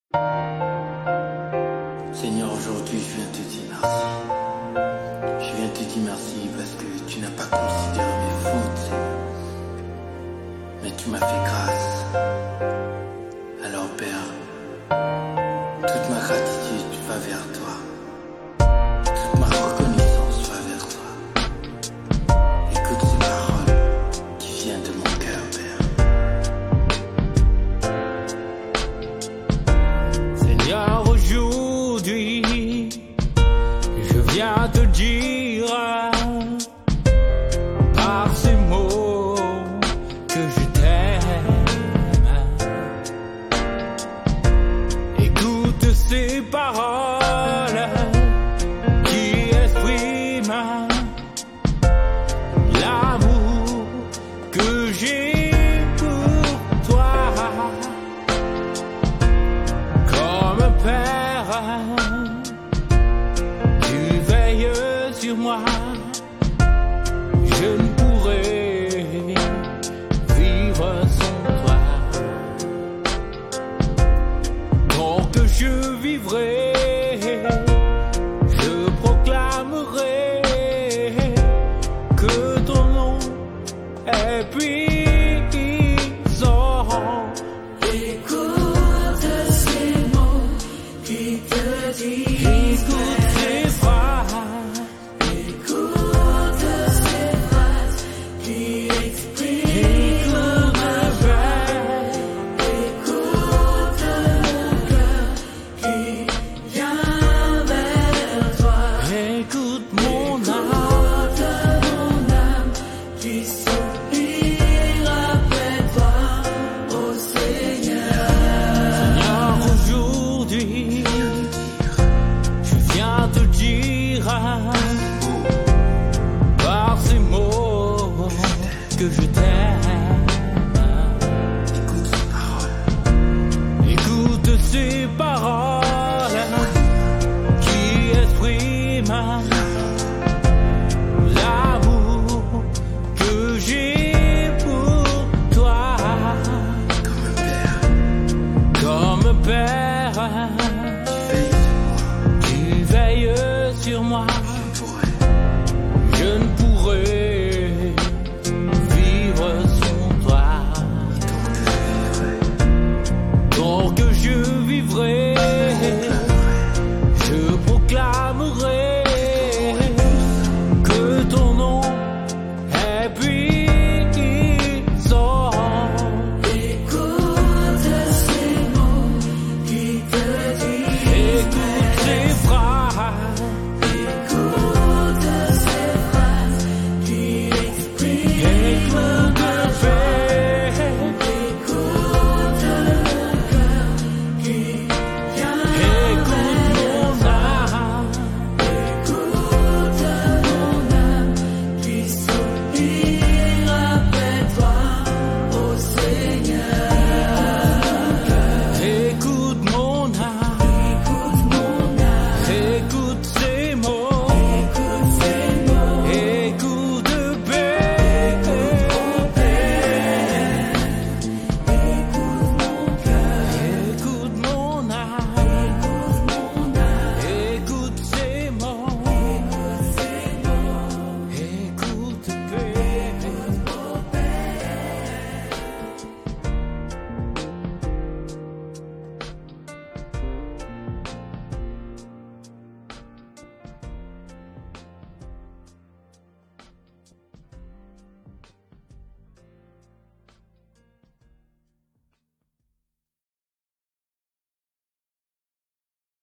Seigneur, aujourd'hui je viens te dire merci. Je viens te dire merci parce que tu n'as pas considéré mes fautes, Seigneur. Mais tu m'as fait grâce. Alors Père, toute ma gratitude va vers toi. Toute ma reconnaissance va vers toi. Écoute ces paroles qui viennent de mon cœur, Père. Seigneur, aujourd'hui, je viens te dire par ces mots que je t'aime. Écoute ces paroles qui expriment l'amour que j'ai pour toi. Comme Père, tu veilles sur moi. Je ne pourrais vivre sans toi. Donc je vivrai, je proclamerai que ton nom est puissant. Écoute ces mots qui te disent Écoute ces phrases, écoute ces phrases qui expriment ma joie. Écoute mon cœur qui vient vers toi. écoute mon âme. Écoute mon âme qui soupire après toi, ô Seigneur. Seigneur, aujourd'hui, je viens te dire par ces mots que je t'aime. Écoute ces paroles. Écoute ces paroles qui expriment l'amour que j'ai pour toi. Comme un père. Comme Père,